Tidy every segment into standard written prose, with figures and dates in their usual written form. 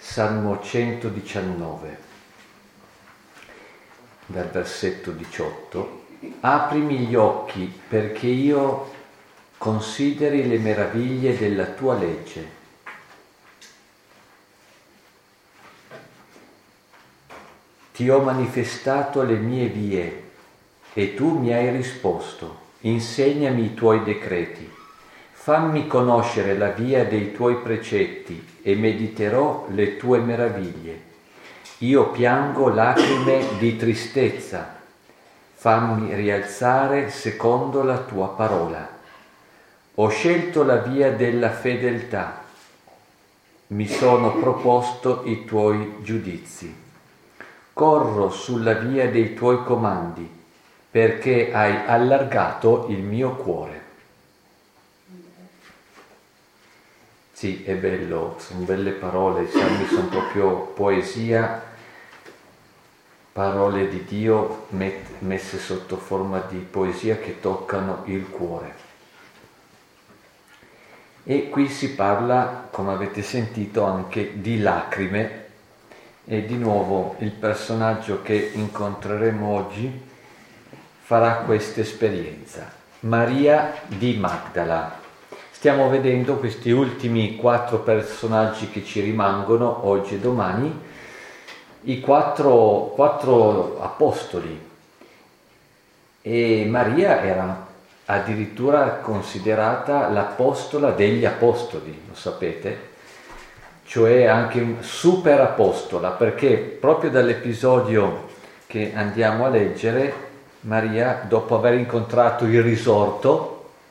Salmo 119, dal versetto 18. Aprimi gli occhi perché io consideri le meraviglie della tua legge. Ti ho manifestato le mie vie e tu mi hai risposto. Insegnami i tuoi decreti. Fammi conoscere la via dei tuoi precetti e mediterò le tue meraviglie. Io piango lacrime di tristezza. Fammi rialzare secondo la tua parola. Ho scelto la via della fedeltà. Mi sono proposto i tuoi giudizi. Corro sulla via dei tuoi comandi, perché hai allargato il mio cuore. Sì, è bello, sono belle parole, i salmi sono proprio poesia, parole di Dio messe sotto forma di poesia che toccano il cuore. E qui si parla, come avete sentito, anche di lacrime, e di nuovo il personaggio che incontreremo oggi farà questa esperienza. Maria di Magdala. Stiamo vedendo questi ultimi 4 personaggi che ci rimangono oggi e domani, i quattro apostoli. E Maria era addirittura considerata l'apostola degli apostoli, lo sapete? Cioè anche un super apostola, perché proprio dall'episodio che andiamo a leggere, Maria, dopo aver incontrato il risorto,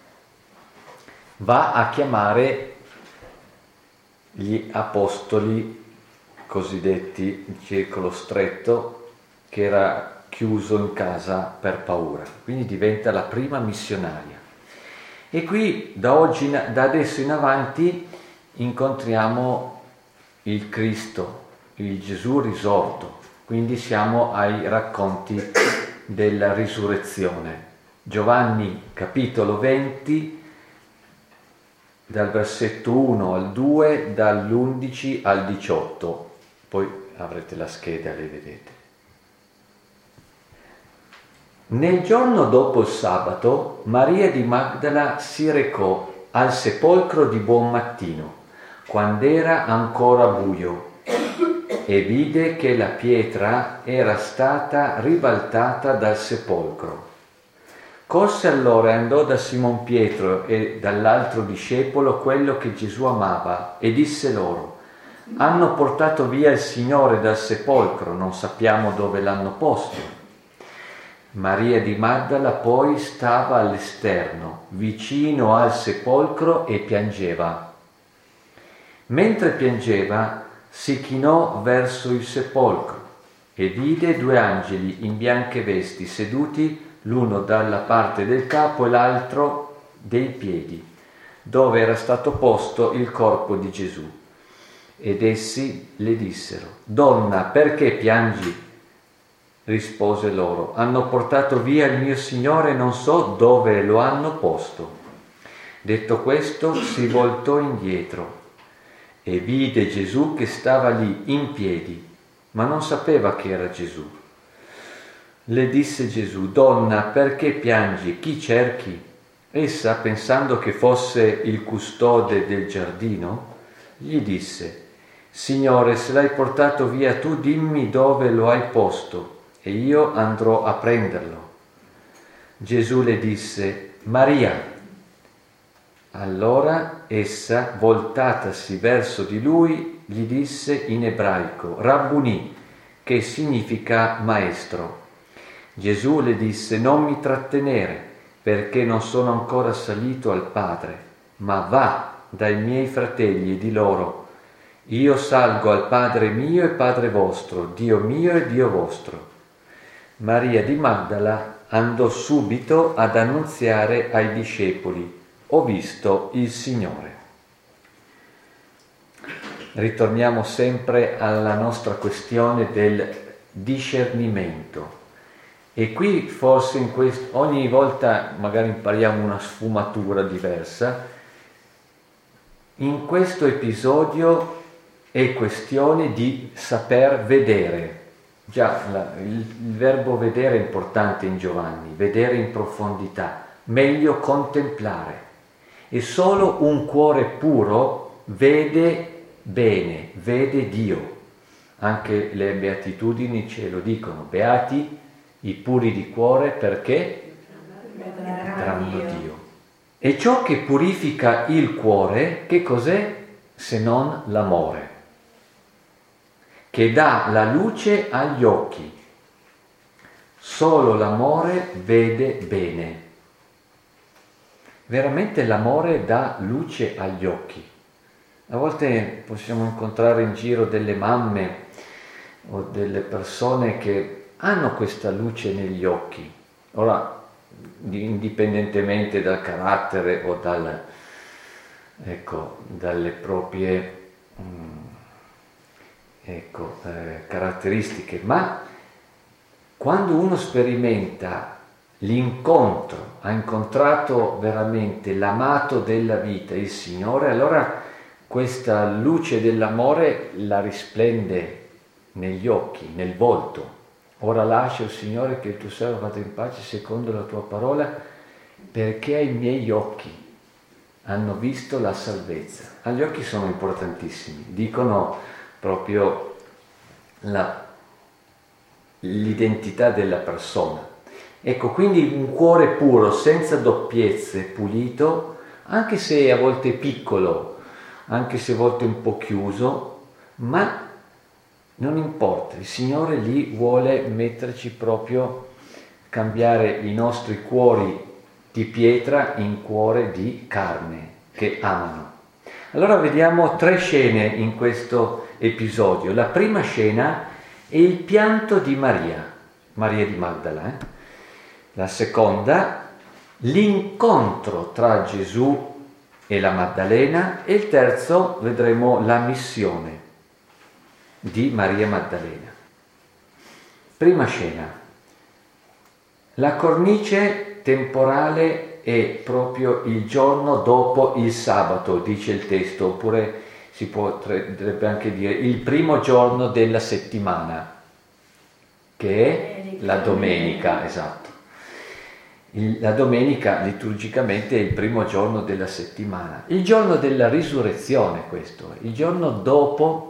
va a chiamare gli apostoli cosiddetti il circolo stretto, che era chiuso in casa per paura. Quindi diventa la prima missionaria. E qui da adesso in avanti incontriamo il Cristo, il Gesù risorto. Quindi siamo ai racconti della risurrezione. Giovanni capitolo 20, dal versetto 1 al 2, dall'11 al 18. Poi avrete la scheda, le vedete. Nel giorno dopo il sabato, Maria di Magdala si recò al sepolcro di buon mattino, quando era ancora buio, e vide che la pietra era stata ribaltata dal sepolcro. Corse allora e andò da Simon Pietro e dall'altro discepolo, quello che Gesù amava, e disse loro: hanno portato via il Signore dal sepolcro, non sappiamo dove l'hanno posto. Maria di Magdala poi stava all'esterno, vicino al sepolcro, e piangeva. Mentre piangeva, si chinò verso il sepolcro e vide 2 angeli in bianche vesti seduti, l'uno dalla parte del capo e l'altro dei piedi, dove era stato posto il corpo di Gesù. Ed essi le dissero: Donna, perché piangi? Rispose loro: hanno portato via il mio Signore e non so dove lo hanno posto. Detto questo, si voltò indietro e vide Gesù che stava lì in piedi, ma non sapeva che era Gesù. Le disse Gesù: Donna, perché piangi? Chi cerchi? Essa, pensando che fosse il custode del giardino, gli disse: Signore, se l'hai portato via tu, dimmi dove lo hai posto, e io andrò a prenderlo. Gesù le disse: Maria. Allora essa, voltatasi verso di lui, gli disse in ebraico: Rabbuni, che significa maestro. Gesù le disse: non mi trattenere, perché non sono ancora salito al Padre, ma va dai miei fratelli e di loro: io salgo al Padre mio e Padre vostro, Dio mio e Dio vostro. Maria di Magdala andò subito ad annunziare ai discepoli: ho visto il Signore. Ritorniamo sempre alla nostra questione del discernimento. E qui forse ogni volta magari impariamo una sfumatura diversa. In questo episodio è questione di saper vedere. Già, il verbo vedere è importante in Giovanni, vedere in profondità, meglio contemplare. E solo un cuore puro vede bene, vede Dio. Anche le beatitudini ce lo dicono, beati i puri di cuore perché vedranno Dio. E ciò che purifica il cuore, che cos'è se non l'amore? Che dà la luce agli occhi. Solo l'amore vede bene. Veramente l'amore dà luce agli occhi. A volte possiamo incontrare in giro delle mamme o delle persone che hanno questa luce negli occhi. Ora, indipendentemente dal carattere o dalle proprie caratteristiche, ma quando uno sperimenta l'incontro, ha incontrato veramente l'amato della vita, il Signore, allora questa luce dell'amore la risplende negli occhi, nel volto. Ora lascia, o Signore, che il tuo servo vada in pace secondo la tua parola, perché ai miei occhi hanno visto la salvezza. Gli occhi sono importantissimi, dicono proprio l'identità della persona. Ecco, quindi un cuore puro, senza doppiezze, pulito, anche se a volte piccolo, anche se a volte un po' chiuso, ma non importa, il Signore lì vuole metterci proprio, cambiare i nostri cuori di pietra in cuore di carne, che amano. Allora vediamo 3 scene in questo episodio. La prima scena è il pianto di Maria di Magdala. La seconda, l'incontro tra Gesù e la Maddalena, e il terzo vedremo la missione di Maria Maddalena. Prima scena. La cornice temporale è proprio il giorno dopo il sabato, dice il testo, oppure si potrebbe anche dire il primo giorno della settimana, che è la domenica, esatto. La domenica liturgicamente è il primo giorno della settimana, il giorno della risurrezione, questo, il giorno dopo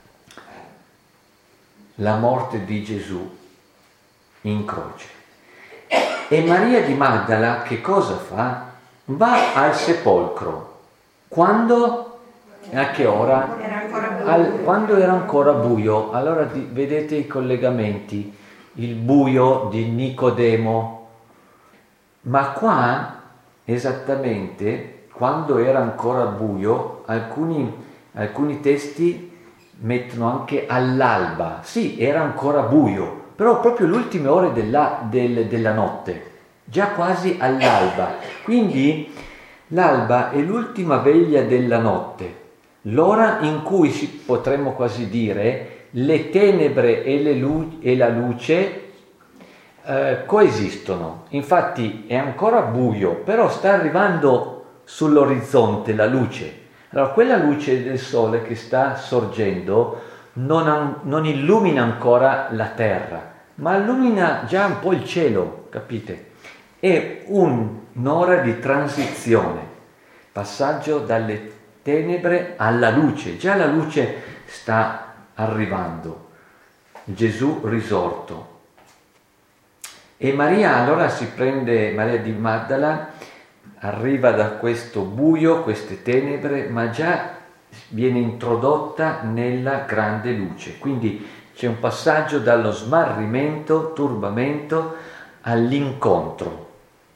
la morte di Gesù in croce. E Maria di Magdala che cosa fa? Va al sepolcro. Quando? A che ora? Quando era ancora buio. Allora vedete i collegamenti, il buio di Nicodemo. Ma qua, esattamente, quando era ancora buio, alcuni testi mettono anche all'alba. Sì, era ancora buio, però proprio le ultime ore della notte, già quasi all'alba. Quindi l'alba è l'ultima veglia della notte, l'ora in cui potremmo quasi dire le tenebre e la luce coesistono. Infatti è ancora buio, però sta arrivando sull'orizzonte la luce. Allora quella luce del sole che sta sorgendo non illumina ancora la terra, ma illumina già un po' il cielo, capite? È un'ora di transizione, passaggio dalle tenebre alla luce. Già la luce sta arrivando, Gesù risorto. E Maria allora Maria di Magdala arriva da questo buio, queste tenebre, ma già viene introdotta nella grande luce. Quindi c'è un passaggio dallo smarrimento, turbamento, all'incontro,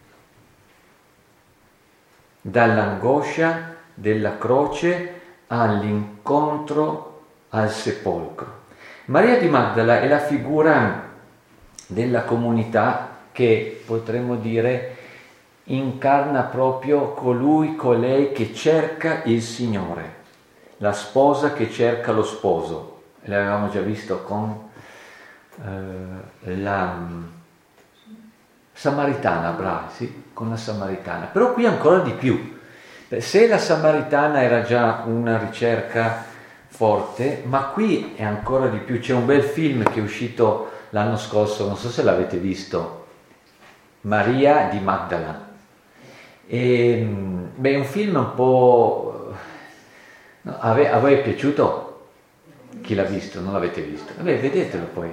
dall'angoscia della croce all'incontro al sepolcro. Maria di Magdala è la figura della comunità che potremmo dire incarna proprio colei che cerca il Signore, la sposa che cerca lo sposo. L'avevamo già visto con la Samaritana, bravi, sì, con la Samaritana. Però qui ancora di più. Se la Samaritana era già una ricerca forte, ma qui è ancora di più. C'è un bel film che è uscito l'anno scorso, non so se l'avete visto, Maria di Magdala. È un film un po'... No, a voi è piaciuto? Chi l'ha visto? Non l'avete visto? Vabbè, vedetelo poi.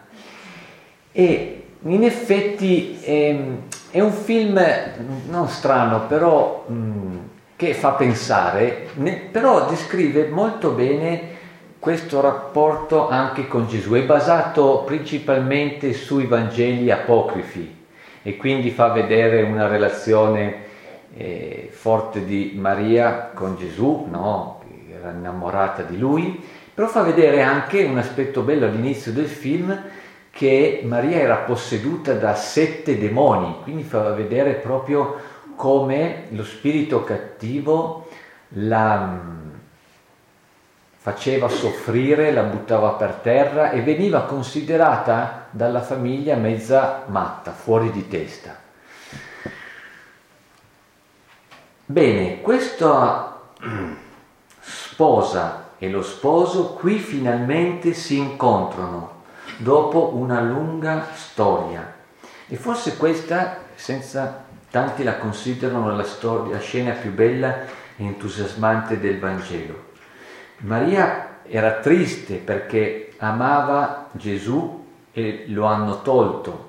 E in effetti è un film non strano, però che fa pensare, però descrive molto bene questo rapporto anche con Gesù. È basato principalmente sui Vangeli apocrifi e quindi fa vedere una relazione forte di Maria con Gesù, no? Che era innamorata di lui, però fa vedere anche un aspetto bello all'inizio del film, che Maria era posseduta da 7 demoni, quindi fa vedere proprio come lo spirito cattivo la faceva soffrire, la buttava per terra e veniva considerata dalla famiglia mezza matta, fuori di testa. Bene, questa sposa e lo sposo qui finalmente si incontrano dopo una lunga storia, e forse questa, senza tanti la considerano la scena più bella e entusiasmante del Vangelo. Maria era triste perché amava Gesù e lo hanno tolto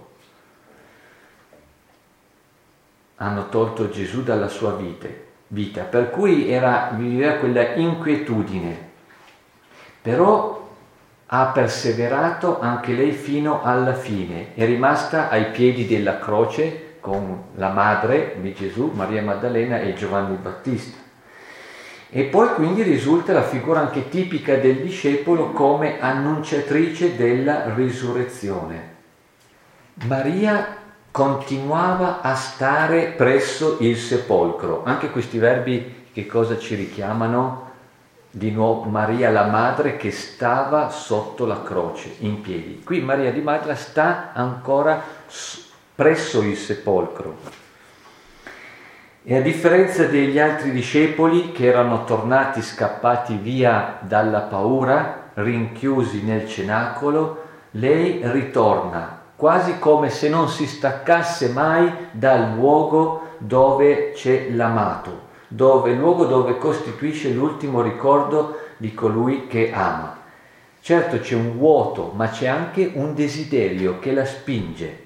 Gesù dalla sua vita, per cui viveva quella inquietudine, però ha perseverato anche lei fino alla fine, è rimasta ai piedi della croce con la madre di Gesù, Maria Maddalena e Giovanni Battista. E poi quindi risulta la figura anche tipica del discepolo come annunciatrice della risurrezione. Maria continuava a stare presso il sepolcro. Anche questi verbi che cosa ci richiamano? Di nuovo Maria la madre che stava sotto la croce, in piedi. Qui Maria di Magdala sta ancora presso il sepolcro. E a differenza degli altri discepoli che erano tornati scappati via dalla paura, rinchiusi nel cenacolo, lei ritorna, quasi come se non si staccasse mai dal luogo dove c'è l'amato, il luogo dove costituisce l'ultimo ricordo di colui che ama. Certo c'è un vuoto, ma c'è anche un desiderio che la spinge.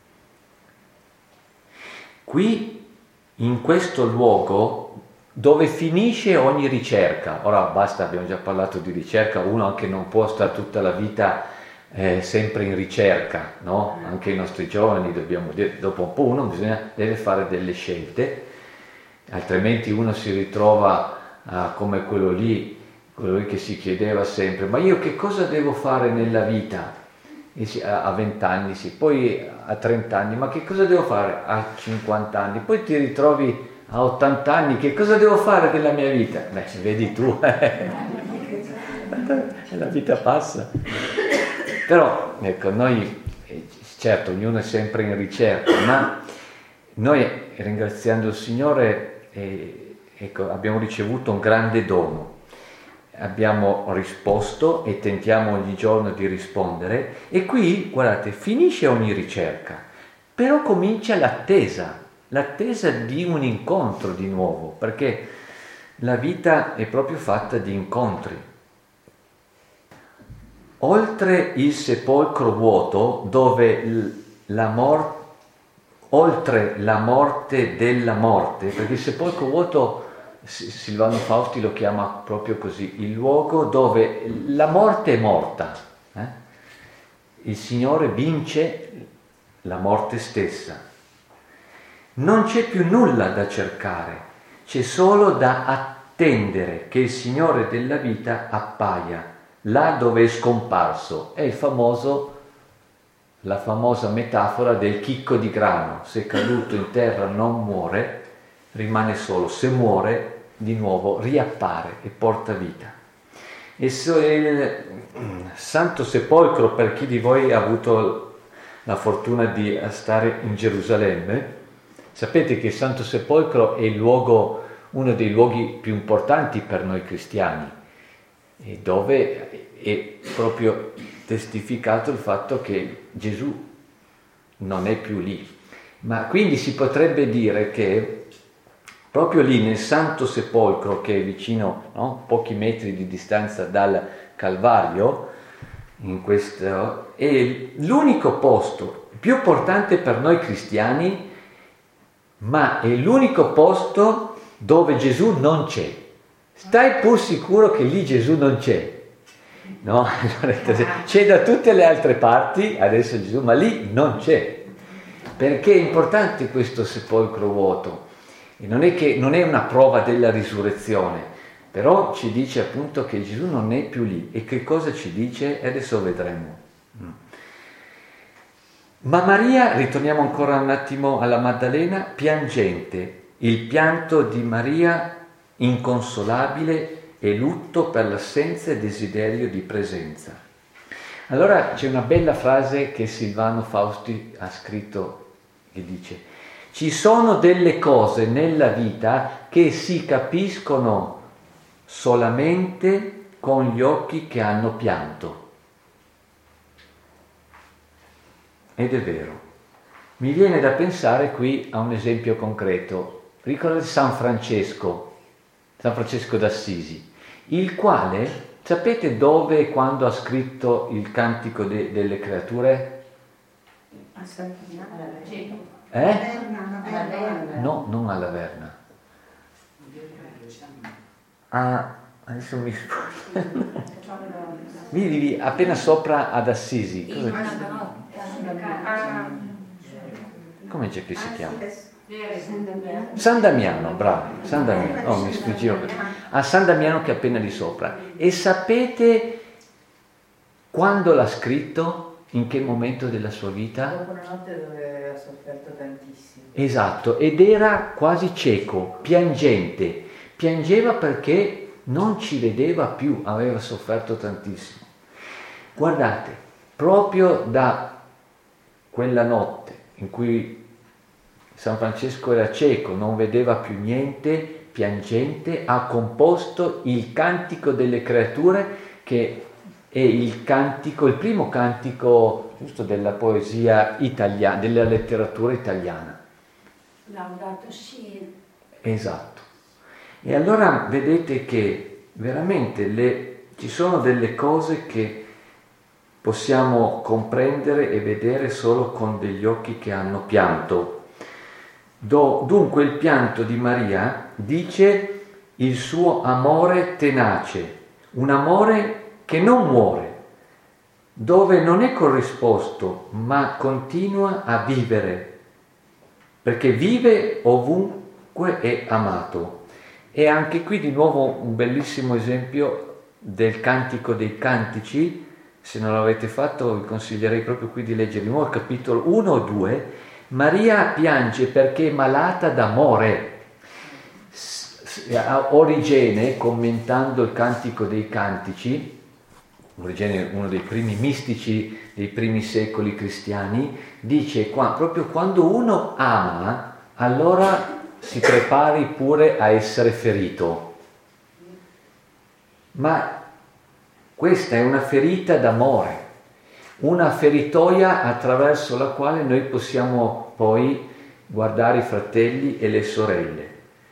Qui, in questo luogo, dove finisce ogni ricerca, ora basta, abbiamo già parlato di ricerca, uno anche non può stare tutta la vita sempre in ricerca, no? Anche i nostri giovani dopo un po' uno deve fare delle scelte, altrimenti uno si ritrova come quello lì che si chiedeva sempre, ma io che cosa devo fare nella vita? A 20 anni, sì, poi a 30 anni, ma che cosa devo fare a 50 anni? Poi ti ritrovi a 80 anni, che cosa devo fare della mia vita? Beh, vedi tu, la vita passa. Però, ecco, noi, certo, ognuno è sempre in ricerca, ma noi, ringraziando il Signore, ecco, abbiamo ricevuto un grande dono. Abbiamo risposto e tentiamo ogni giorno di rispondere, e qui, guardate, finisce ogni ricerca, però comincia l'attesa di un incontro di nuovo, perché la vita è proprio fatta di incontri. Oltre il sepolcro vuoto, dove oltre la morte della morte, perché il sepolcro vuoto Silvano Fausti lo chiama proprio così, il luogo dove la morte è morta, il Signore vince la morte stessa, non c'è più nulla da cercare, c'è solo da attendere che il Signore della vita appaia là dove è scomparso. È la famosa metafora del chicco di grano: se caduto in terra non muore, rimane solo, se muore di nuovo riappare e porta vita. E il Santo Sepolcro, per chi di voi ha avuto la fortuna di stare in Gerusalemme, sapete che il Santo Sepolcro è uno dei luoghi più importanti per noi cristiani. e dove è proprio testificato il fatto che Gesù non è più lì. Ma quindi si potrebbe dire che proprio lì nel Santo Sepolcro, che è vicino, no, pochi metri di distanza dal Calvario, è l'unico posto più importante per noi cristiani, ma è l'unico posto dove Gesù non c'è. Stai pur sicuro che lì Gesù non c'è. No? C'è da tutte le altre parti adesso Gesù, ma lì non c'è. Perché è importante questo sepolcro vuoto. E non è una prova della risurrezione, però ci dice appunto che Gesù non è più lì. E che cosa ci dice? Adesso vedremo. Ma Maria, ritorniamo ancora un attimo alla Maddalena, piangente, il pianto di Maria inconsolabile e lutto per l'assenza e desiderio di presenza. Allora c'è una bella frase che Silvano Fausti ha scritto che dice: ci sono delle cose nella vita che si capiscono solamente con gli occhi che hanno pianto. Ed è vero. Mi viene da pensare qui a un esempio concreto. Ricordate San Francesco d'Assisi, il quale, sapete dove e quando ha scritto il Cantico delle Creature? A Sant'Anna. No, non alla Verna. Adesso mi sbaglio. Vivi appena sopra ad Assisi. Come c'è che si chiama? San Damiano, bravo, San Damiano. Oh, mi sfuggivo. A San Damiano che è appena di sopra. E sapete quando l'ha scritto? In che momento della sua vita? Dopo una notte dove aveva sofferto tantissimo. Esatto, ed era quasi cieco, piangente. Piangeva perché non ci vedeva più, aveva sofferto tantissimo. Guardate, proprio da quella notte in cui San Francesco era cieco, non vedeva più niente, piangente, ha composto il Cantico delle Creature, che è il primo cantico giusto della poesia italiana, della letteratura italiana. Laudato sia. Esatto. E allora vedete che veramente ci sono delle cose che possiamo comprendere e vedere solo con degli occhi che hanno pianto. Dunque il pianto di Maria dice il suo amore tenace, un amore che non muore, dove non è corrisposto, ma continua a vivere, perché vive ovunque è amato. E anche qui di nuovo un bellissimo esempio del Cantico dei Cantici. Se non l'avete fatto vi consiglierei proprio qui di leggere di nuovo il capitolo 1 o 2. Maria piange perché è malata d'amore. Origene, commentando il Cantico dei Cantici, Origene, uno dei primi mistici dei primi secoli cristiani, dice proprio quando uno ama, allora si prepari pure a essere ferito. Ma questa è una ferita d'amore, una feritoia attraverso la quale noi possiamo poi guardare i fratelli e le sorelle.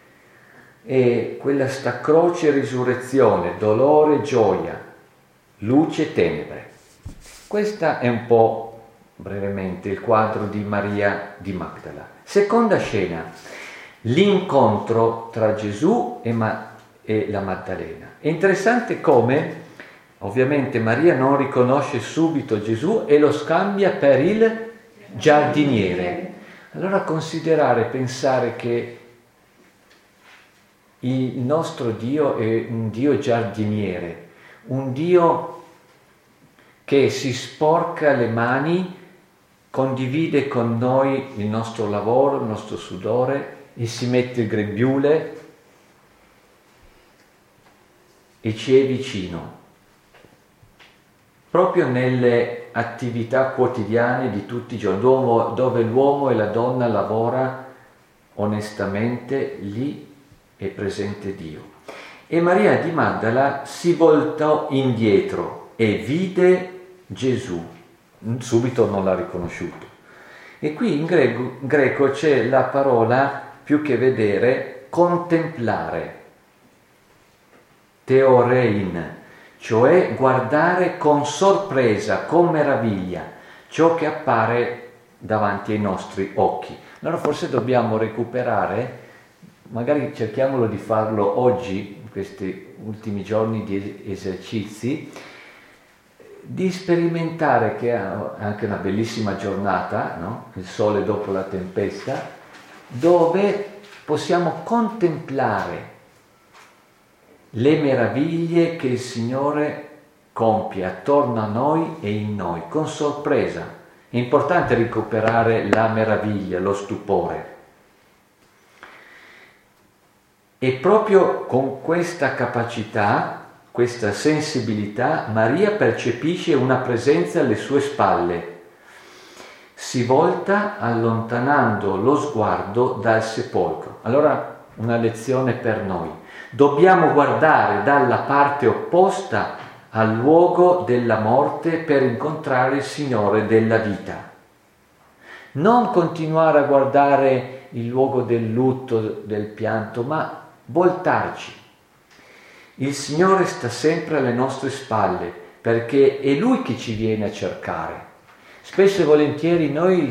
E quella sta croce e risurrezione, dolore e gioia, luce e tenebre. Questa è un po' brevemente il quadro di Maria di Magdala. Seconda scena, l'incontro tra Gesù e la Maddalena. È interessante come ovviamente Maria non riconosce subito Gesù e lo scambia per il giardiniere. Allora pensare che il nostro Dio è un Dio giardiniere, un Dio che si sporca le mani, condivide con noi il nostro lavoro, il nostro sudore, e si mette il grembiule e ci è vicino, proprio nelle attività quotidiane di tutti i giorni, dove l'uomo e la donna lavora onestamente, lì è presente Dio. E Maria di Magdala si voltò indietro e vide Gesù. Subito non l'ha riconosciuto. E qui in greco c'è la parola, più che vedere, contemplare. Theorein, cioè guardare con sorpresa, con meraviglia, ciò che appare davanti ai nostri occhi. Allora forse dobbiamo recuperare, magari cerchiamolo di farlo oggi, in questi ultimi giorni di esercizi, di sperimentare che è anche una bellissima giornata, no? Il sole dopo la tempesta, dove possiamo contemplare le meraviglie che il Signore compie attorno a noi e in noi, con sorpresa. È importante recuperare la meraviglia, lo stupore. E proprio con questa capacità, questa sensibilità, Maria percepisce una presenza alle sue spalle. Si volta allontanando lo sguardo dal sepolcro. Allora, una lezione per noi. Dobbiamo guardare dalla parte opposta al luogo della morte per incontrare il Signore della vita. Non continuare a guardare il luogo del lutto, del pianto, ma voltarci. Il Signore sta sempre alle nostre spalle perché è Lui che ci viene a cercare. Spesso e volentieri noi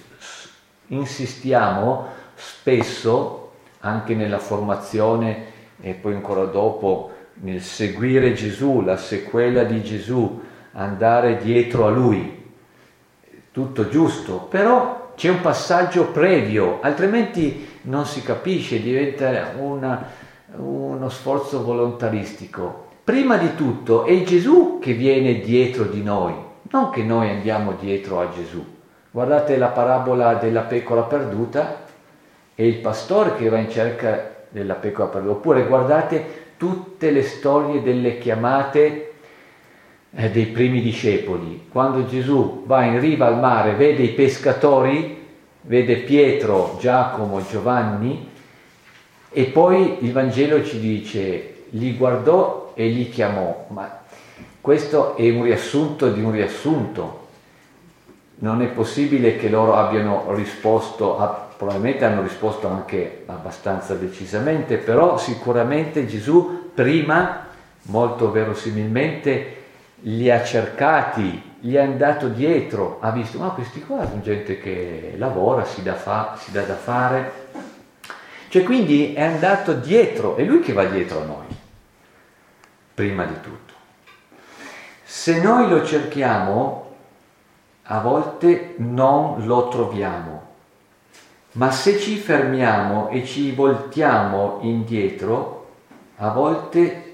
insistiamo, spesso, anche nella formazione e poi ancora dopo nel seguire Gesù, la sequela di Gesù, andare dietro a Lui. Tutto giusto, però c'è un passaggio previo, altrimenti non si capisce, diventa uno sforzo volontaristico. Prima di tutto è Gesù che viene dietro di noi, non che noi andiamo dietro a Gesù. Guardate la parabola della pecora perduta, è il pastore che va in cerca della pecora perduta, oppure guardate tutte le storie delle chiamate dei primi discepoli. Quando Gesù va in riva al mare, vede i pescatori, vede Pietro, Giacomo, Giovanni, e poi il Vangelo ci dice, li guardò e li chiamò. Ma questo è un riassunto di un riassunto. Non è possibile che loro abbiano risposto, probabilmente hanno risposto anche abbastanza decisamente, però sicuramente Gesù prima, molto verosimilmente, li ha cercati, gli è andato dietro, ha visto, ma questi qua sono gente che lavora, si dà da fare. Cioè quindi è andato dietro, è lui che va dietro a noi, prima di tutto. Se noi lo cerchiamo, a volte non lo troviamo, ma se ci fermiamo e ci voltiamo indietro, a volte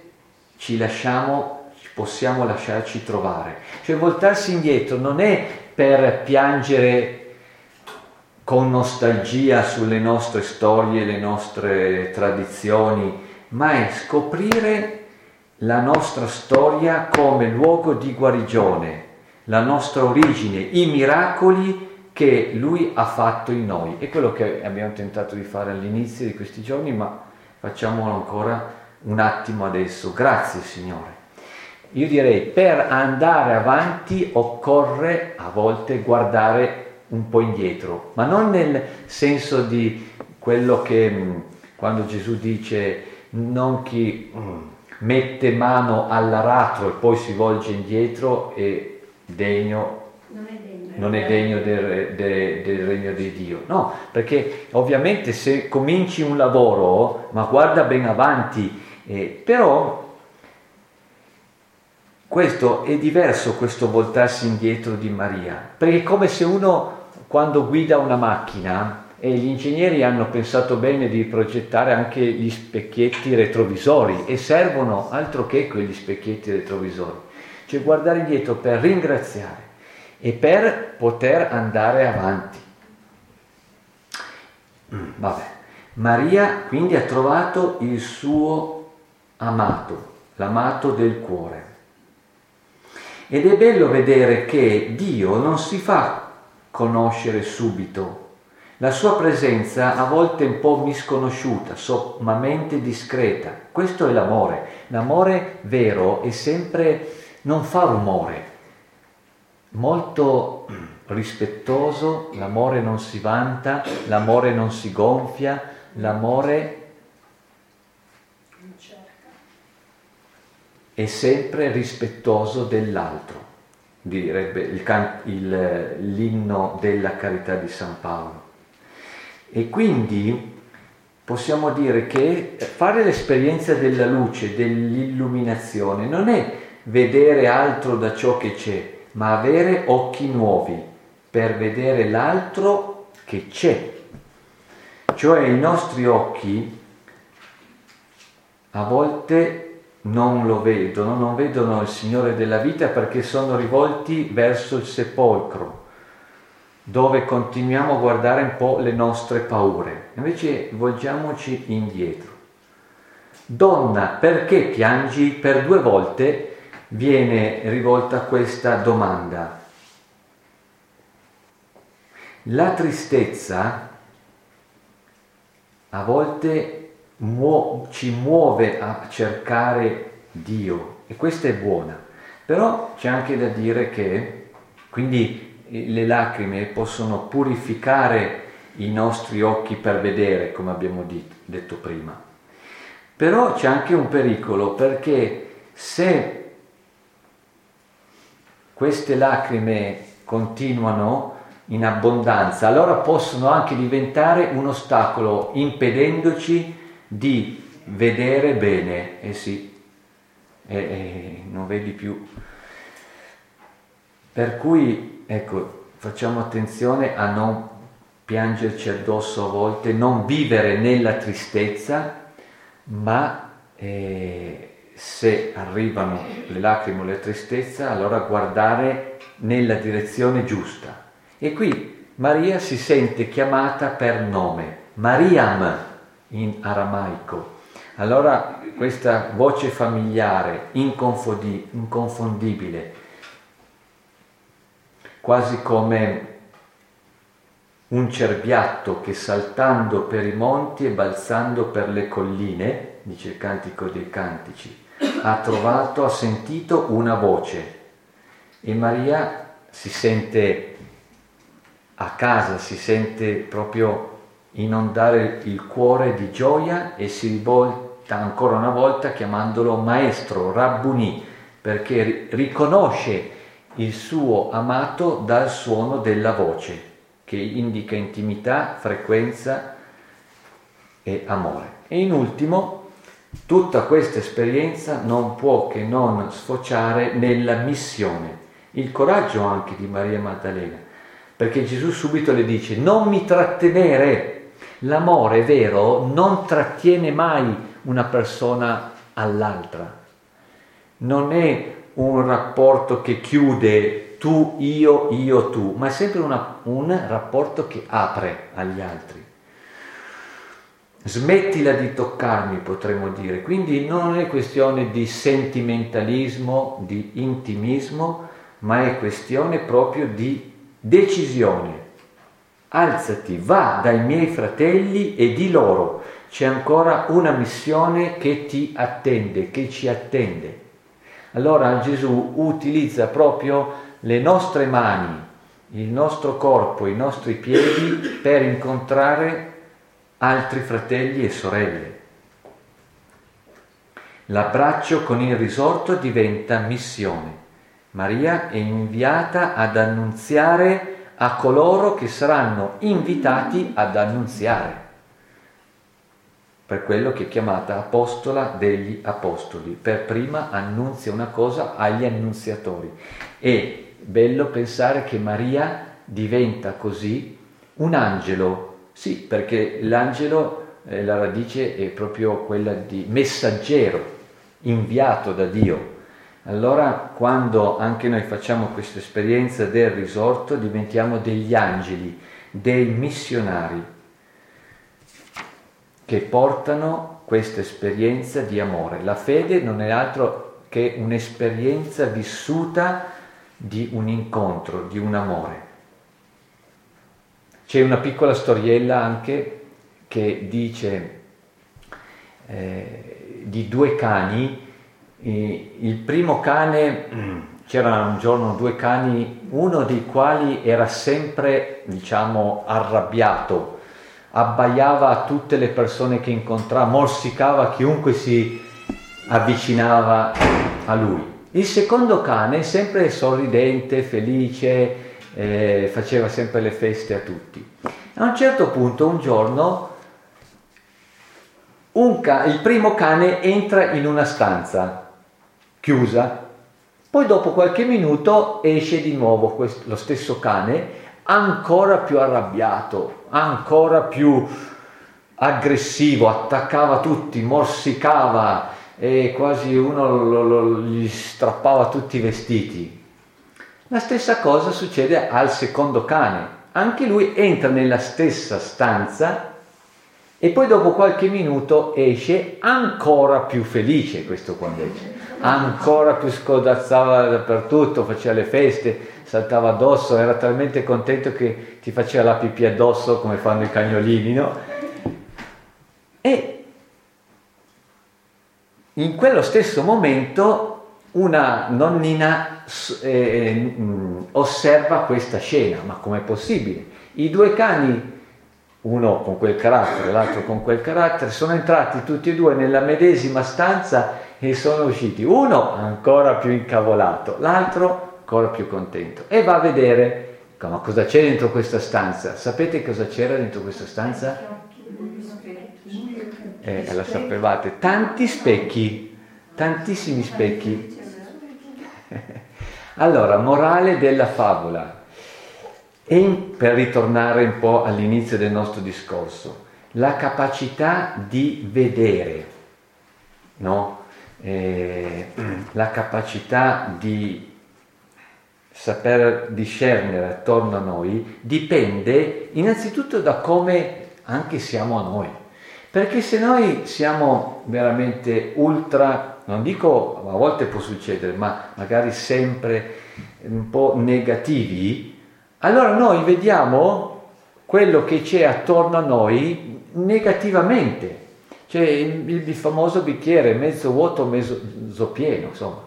possiamo lasciarci trovare. Cioè voltarsi indietro non è per piangere con nostalgia sulle nostre storie, le nostre tradizioni, ma è scoprire la nostra storia come luogo di guarigione, la nostra origine, i miracoli che Lui ha fatto in noi. È quello che abbiamo tentato di fare all'inizio di questi giorni, ma facciamolo ancora un attimo adesso. Grazie Signore. Io direi, per andare avanti occorre a volte guardare un po' indietro, ma non nel senso di quello che quando Gesù dice non chi mette mano all'aratro e poi si volge indietro è degno, non è degno del regno di Dio. No, perché ovviamente se cominci un lavoro, ma guarda ben avanti, però questo è diverso, questo voltarsi indietro di Maria, perché è come se uno quando guida una macchina, e gli ingegneri hanno pensato bene di progettare anche gli specchietti retrovisori, e servono altro che quegli specchietti retrovisori, cioè guardare indietro per ringraziare e per poter andare avanti. Vabbè. Maria quindi ha trovato il suo amato, l'amato del cuore. Ed è bello vedere che Dio non si fa conoscere subito, La sua presenza a volte è un po' misconosciuta, sommamente discreta. Questo è l'amore. L'amore vero è sempre, non fa rumore, molto rispettoso, l'amore non si vanta, l'amore non si gonfia, l'amore è sempre rispettoso dell'altro, direbbe l'inno della carità di San Paolo. E quindi possiamo dire che fare l'esperienza della luce, dell'illuminazione, non è vedere altro da ciò che c'è, ma avere occhi nuovi per vedere l'altro che c'è. Cioè i nostri occhi a volte non lo vedono, non vedono il Signore della vita perché sono rivolti verso il sepolcro, dove continuiamo a guardare un po' le nostre paure. Invece volgiamoci indietro. Donna, perché piangi? Per 2 volte viene rivolta questa domanda. La tristezza a volte ci muove a cercare Dio e questa è buona, però c'è anche da dire che quindi le lacrime possono purificare i nostri occhi per vedere, come abbiamo detto prima, però c'è anche un pericolo, perché se queste lacrime continuano in abbondanza, allora possono anche diventare un ostacolo impedendoci di vedere bene, non vedi più. Per cui, ecco, facciamo attenzione a non piangerci addosso a volte, non vivere nella tristezza, ma se arrivano le lacrime o la tristezza, allora guardare nella direzione giusta. E qui Maria si sente chiamata per nome, Mariam in aramaico. Allora questa voce familiare, inconfondibile, quasi come un cerbiatto che saltando per i monti e balzando per le colline, dice il Cantico dei Cantici, ha sentito una voce, e Maria si sente a casa, si sente proprio inondare il cuore di gioia e si rivolta ancora una volta chiamandolo maestro, Rabbuni, perché riconosce il suo amato dal suono della voce, che indica intimità, frequenza e amore. E in ultimo, tutta questa esperienza non può che non sfociare nella missione, il coraggio anche di Maria Maddalena, perché Gesù subito le dice: non mi trattenere. L'amore vero non trattiene mai una persona all'altra, non è un rapporto che chiude tu, io, tu, ma è sempre un rapporto che apre agli altri. Smettila di toccarmi, potremmo dire. Quindi non è questione di sentimentalismo, di intimismo, ma è questione proprio di decisione. Alzati, va dai miei fratelli e di loro: c'è ancora una missione che ti attende, che ci attende. Allora Gesù utilizza proprio le nostre mani, il nostro corpo, i nostri piedi per incontrare altri fratelli e sorelle. L'abbraccio con il risorto diventa missione. Maria è inviata ad annunziare a coloro che saranno invitati ad annunziare. Per quello che è chiamata apostola degli apostoli. Per prima annunzia una cosa agli annunziatori. È bello pensare che Maria diventa così un angelo. Sì, perché l'angelo, la radice è proprio quella di messaggero, inviato da Dio. Allora, quando anche noi facciamo questa esperienza del risorto, diventiamo degli angeli, dei missionari che portano questa esperienza di amore. La fede non è altro che un'esperienza vissuta di un incontro, di un amore. C'è una piccola storiella anche che dice di due cani. Il primo cane, c'erano un giorno due cani, uno dei quali era sempre, diciamo, arrabbiato, abbaiava a tutte le persone che incontrava, morsicava chiunque si avvicinava a lui. Il secondo cane, sempre sorridente, felice, faceva sempre le feste a tutti. A un certo punto, un giorno, il primo cane entra in una stanza chiusa, poi dopo qualche minuto esce di nuovo lo stesso cane, ancora più arrabbiato, ancora più aggressivo, attaccava tutti, morsicava e quasi uno gli strappava tutti i vestiti. La stessa cosa succede al secondo cane, anche lui entra nella stessa stanza e poi dopo qualche minuto esce ancora più felice. Questo quando esce, ancora più scodazzava dappertutto, faceva le feste, saltava addosso, era talmente contento che ti faceva la pipì addosso come fanno i cagnolini, no? E in quello stesso momento una nonnina osserva questa scena. Ma com'è possibile? I due cani, uno con quel carattere, l'altro con quel carattere, sono entrati tutti e due nella medesima stanza e sono usciti, uno ancora più incavolato, l'altro ancora più contento, e va a vedere, ma cosa c'è dentro questa stanza? Sapete cosa c'era dentro questa stanza? La sapevate, tanti specchi, tantissimi specchi. Allora, morale della favola. E per ritornare un po' all'inizio del nostro discorso, la capacità di vedere, no? La capacità di saper discernere attorno a noi dipende innanzitutto da come anche siamo noi. Perché se noi siamo veramente ultra, non dico, a volte può succedere, ma magari sempre un po' negativi, allora noi vediamo quello che c'è attorno a noi negativamente. C'è il famoso bicchiere mezzo vuoto, mezzo pieno, insomma.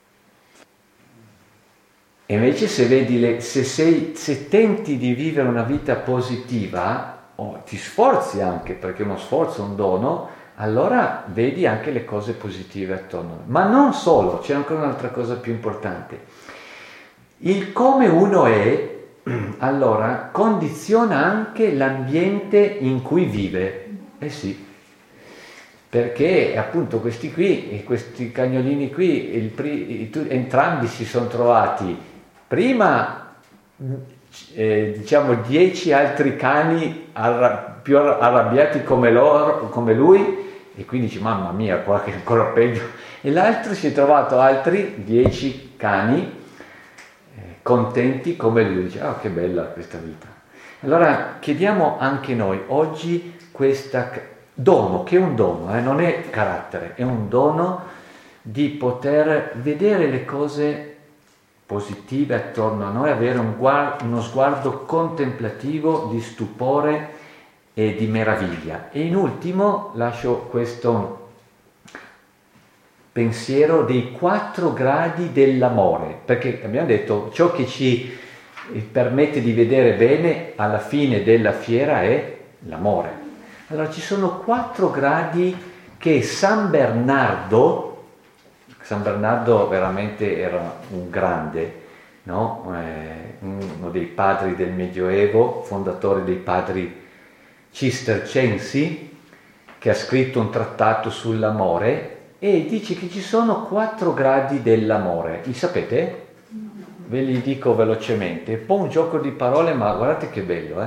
E invece se tenti di vivere una vita positiva, o ti sforzi anche, perché uno sforzo è un dono, allora vedi anche le cose positive attorno a noi. Ma non solo, c'è ancora un'altra cosa più importante. Il come uno è, allora, condiziona anche l'ambiente in cui vive. Eh sì, perché appunto questi cagnolini qui, entrambi si sono trovati prima, diciamo, 10 altri cani più arrabbiati come lui, e quindi dice, mamma mia, qua che è ancora peggio, e l'altro si è trovato altri 10 cani contenti come lui, dice, oh, che bella questa vita. Allora chiediamo anche noi oggi questa dono, che è un dono, non è carattere, è un dono di poter vedere le cose positive attorno a noi, avere uno sguardo contemplativo di stupore e di meraviglia. E in ultimo lascio questo pensiero dei 4 gradi dell'amore, perché abbiamo detto ciò che ci permette di vedere bene alla fine della fiera è l'amore. Allora ci sono 4 gradi che San Bernardo veramente era un grande, no? Uno dei padri del Medioevo, fondatore dei padri cistercensi, che ha scritto un trattato sull'amore e dice che ci sono 4 gradi dell'amore. Li sapete? Ve li dico velocemente, è un po' un gioco di parole, ma guardate che bello,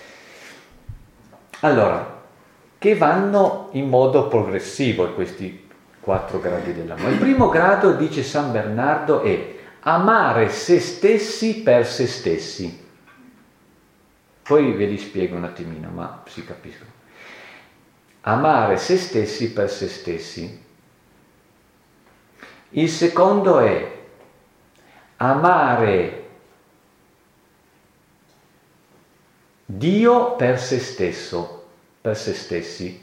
Allora, che vanno in modo progressivo questi 4 gradi dell'amore. Il primo grado, dice San Bernardo, è amare se stessi per se stessi. Poi ve li spiego un attimino, ma si capiscono. Amare se stessi per se stessi. Il secondo è Dio per se stesso, per se stessi.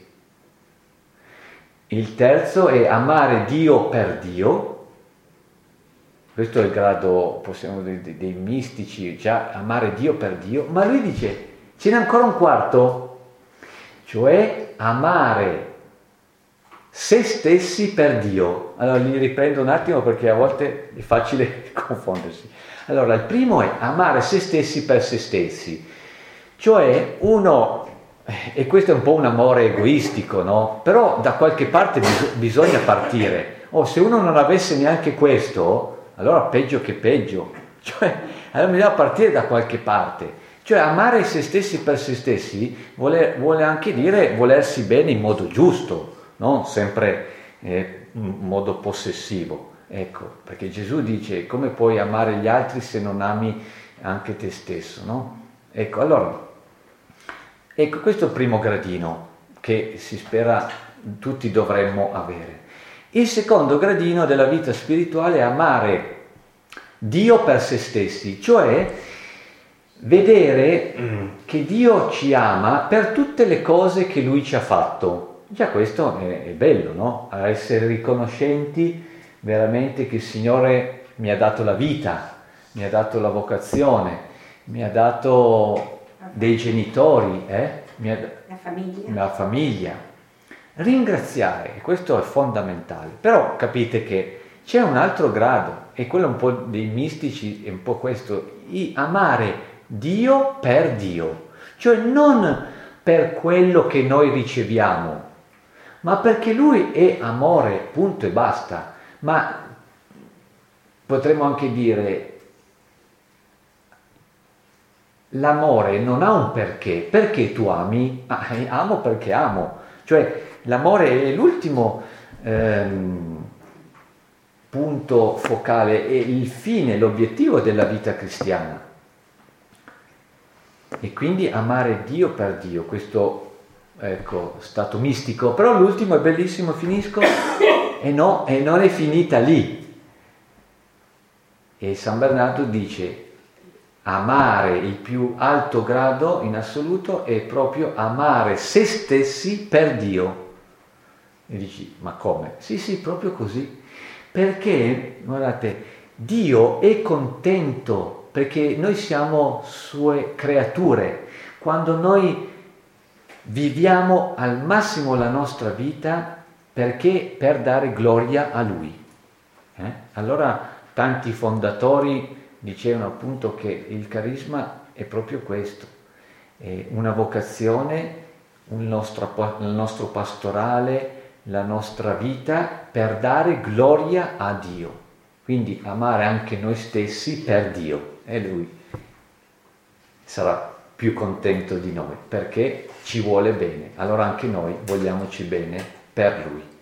Il terzo è amare Dio per Dio. Questo è il grado, possiamo dire, dei mistici, già amare Dio per Dio. Ma lui dice, ce n'è ancora un quarto, cioè amare se stessi per Dio. Allora li riprendo un attimo perché a volte è facile confondersi. Allora, il primo è amare se stessi per se stessi, cioè uno, e questo è un po' un amore egoistico, no? Però da qualche parte bisogna partire. Se uno non avesse neanche questo, allora peggio che peggio, cioè allora bisogna partire da qualche parte. Cioè amare se stessi per se stessi vuole anche dire volersi bene in modo giusto, non sempre in modo possessivo. Ecco, perché Gesù dice come puoi amare gli altri se non ami anche te stesso, no? Ecco, allora, ecco, questo è il primo gradino che si spera tutti dovremmo avere. Il secondo gradino della vita spirituale è amare Dio per se stessi, cioè vedere che Dio ci ama per tutte le cose che Lui ci ha fatto. Già questo è bello, no? A essere riconoscenti veramente che il Signore mi ha dato la vita, mi ha dato la vocazione, mi ha dato dei genitori, la famiglia. Ringraziare, questo è fondamentale. Però capite che c'è un altro grado, e quello un po' dei mistici è un po' questo, amare Dio per Dio, cioè non per quello che noi riceviamo, ma perché Lui è amore, punto e basta. Ma potremmo anche dire, l'amore non ha un perché tu ami? Amo perché amo, cioè l'amore è l'ultimo punto focale, è il fine, l'obiettivo della vita cristiana. E quindi amare Dio per Dio, questo stato mistico. Però l'ultimo è bellissimo, finisco, e non è finita lì. E San Bernardo dice, amare il più alto grado in assoluto è proprio amare se stessi per Dio. E dici, ma come? Sì, proprio così. Perché, guardate, Dio è contento, perché noi siamo sue creature. Quando noi viviamo al massimo la nostra vita, perché per dare gloria a Lui. Allora tanti fondatori dicevano appunto che il carisma è proprio questo, è una vocazione, il nostro pastorale, la nostra vita per dare gloria a Dio. Quindi amare anche noi stessi per Dio, e Lui sarà più contento di noi perché ci vuole bene. Allora anche noi vogliamoci bene per Lui.